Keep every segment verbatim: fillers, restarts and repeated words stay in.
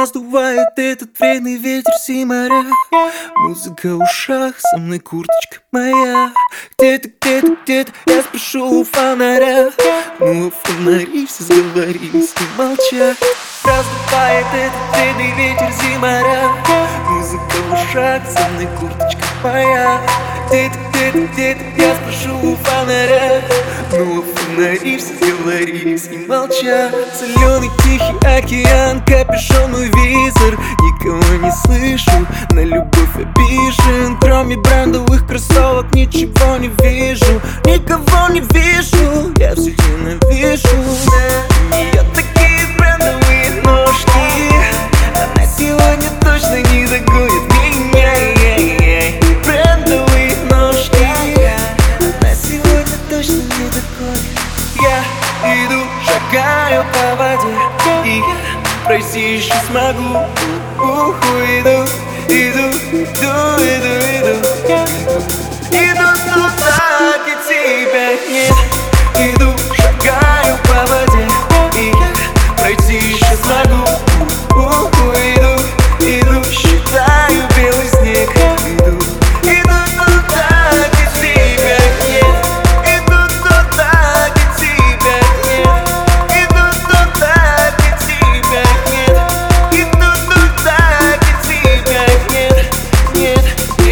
Раздувает этот вредный ветер все моря. Музыка в ушах, со мной курточка моя. Где-то, где-то, где-то я спрошу у фонаря. Ну, фонари все сговорились и молчат. Раздувает этот вредный ветер зиморя. Музыка в ушах, со мной курточка моя. Где-то, где-то, где-то я спрошу у фонаря. Ну, фонари все сговорились и молчат. Соленый тихий океан, капюшон мой визор. Никого не слышу, на любовь обижен. Кроме брендовых кроссовок ничего не вижу. Никого не вижу, я все ненавижу. У нее такие брендовые ножки, она сегодня точно не догонит меня. Брендовые ножки, она сегодня точно не догонит. Я иду, шагаю по воде, и я пройти еще смогу. Уху, иду, иду, иду, иду, иду, иду туда, где тебя нет. Иду, шагаю по воде, и я пройти еще смогу. Уху, иду, иду, считаю белый снег. Иду, иду туда, где тебя нет. Иду туда, где тебя нет. Иду туда, где тебя нет. Иду туда, где тебя нет. Нет,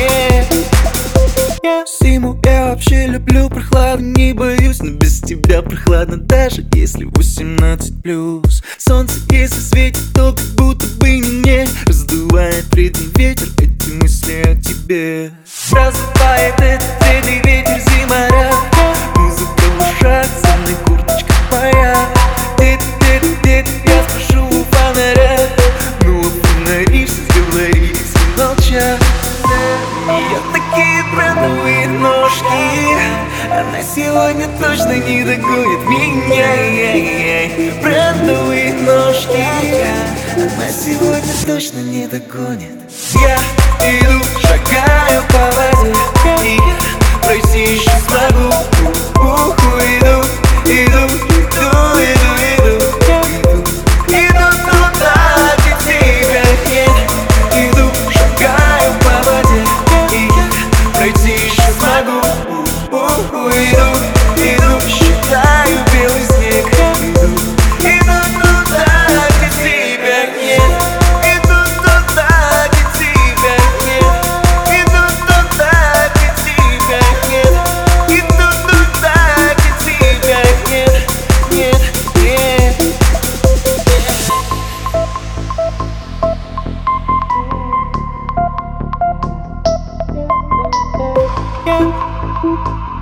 нет. Зиму я вообще люблю прохладу, не боюсь. Но без тебя прохладно, даже если восемнадцать плюс. Солнце если светит, то как будто бы не мне. Раздувает вредный ветер эти мысли о тебе. Раздувает этот вредный ветер зиморя. Музыка в ушах, со мной курточка моя. Где-то, где-то, где-то я спрошу у фонаря. Ну, фонари все сговорились и молчат. У нее такие брендовые ножки, она сегодня точно не догонит меня. Брендовые ножки, она сегодня точно не догонит. Я иду, шагаю по воде, и я пройти еще смогу. Уху, иду, иду, иду, иду, иду, иду, иду туда, где тебя нет. Иду, шагаю по воде, и я пройти еще смогу. Уху, иду, иду, считаю белый снег. Иду, иду туда, где тебя нет. Иду туда, где тебя нет. Иду туда, где тебя нет. Иду туда, где тебя нет. Нет, нет. Yeah.